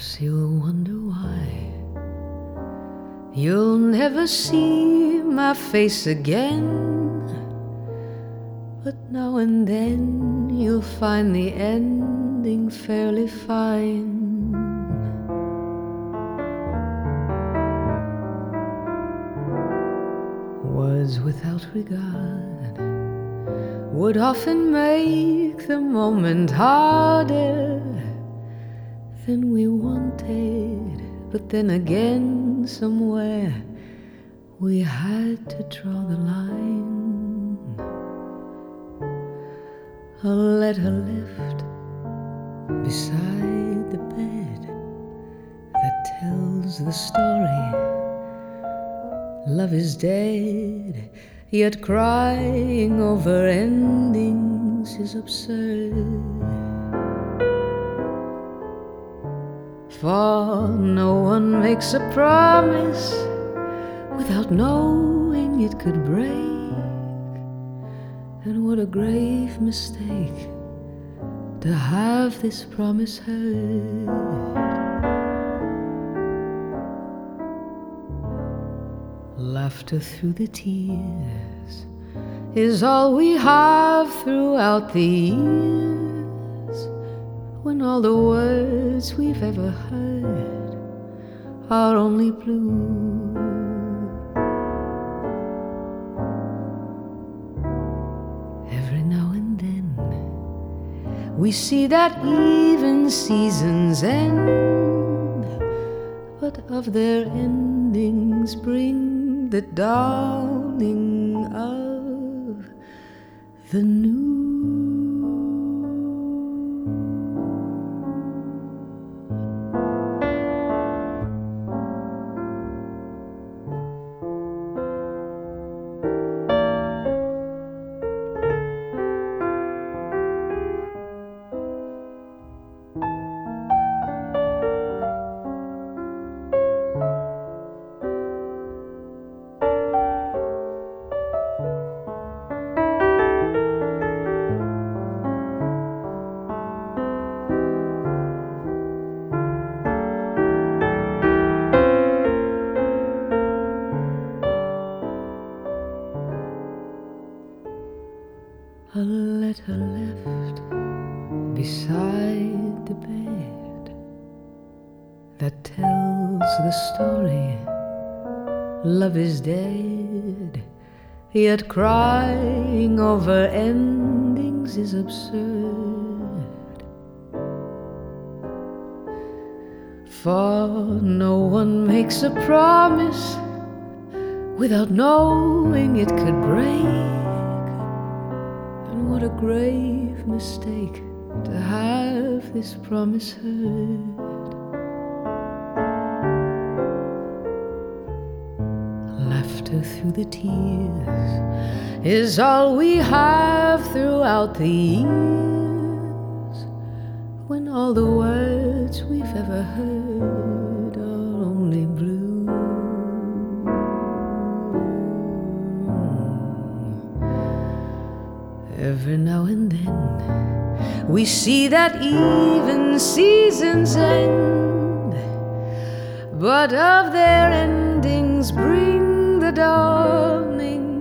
Perhaps you'll wonder why you'll never see my face again, but now and then you'll find the ending fairly fine. Words without regard would often make the moment harder than we wanted, but then again somewhere we had to draw the line. A letter left beside the bed that tells the story. Love is dead, yet crying over endings is absurd. For no one makes a promise without knowing it could break. And what a grave mistake to have this promise heard. Laughter through the tears is all we have throughout the years, when all the words we've ever heard are only blue. Every now and then we see that even seasons end, but of their endings bring the dawning of the new. A letter left beside the bed that tells the story. Love is dead, yet crying over endings is absurd. For no one makes a promise without knowing it could break. What a grave mistake to have this promise heard. Laughter through the tears is all we have throughout the years, when all the words we've ever heard are only blue. Every now and then we see that even seasons end, but of their endings bring the dawning